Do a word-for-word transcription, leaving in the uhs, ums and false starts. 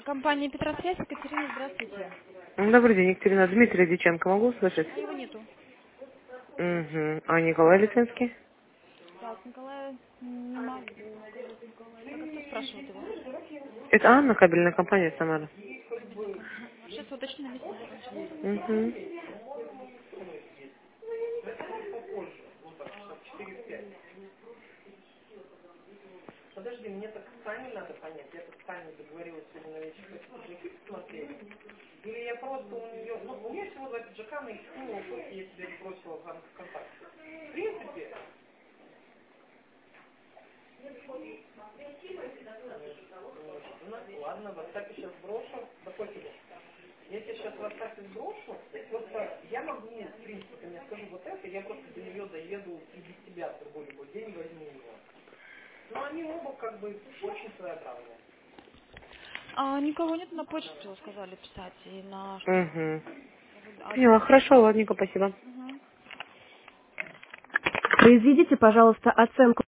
Компания Петросвязь, Екатерина, здравствуйте. Добрый день, Екатерина. Дмитрий Диченко, могу услышать? А его нету. Угу. А Николай Литвинский? Так, Николая не могу сказать, Николай. Так, а кто спрашивает его? Это Анна, кабельная компания Самара. Кабельная компания. Сейчас уточню на месте закончится. Угу. Подожди, мне так с Таней надо понять. Я так с Таней договорилась сегодня на вечер пойти пиджаки посмотреть. Или я просто у нее... Ну, у меня всего два пиджака, но их скинула, сколько я тебе не бросила в ВКонтакте. В принципе... Ну, ладно, в WhatsApp сейчас брошу. Какой тебе? Я тебе сейчас в WhatsApp сброшу. Просто я могу, в принципе, ты мне скажи вот это, я просто до нее доеду и без тебя в другой любой день возьму его. Но они оба как бы очень своеобразные. А, никого нет, на почту сказали писать. И на... Угу. А Поняла, что? хорошо, ладненько, спасибо. Угу. Произведите, пожалуйста, оценку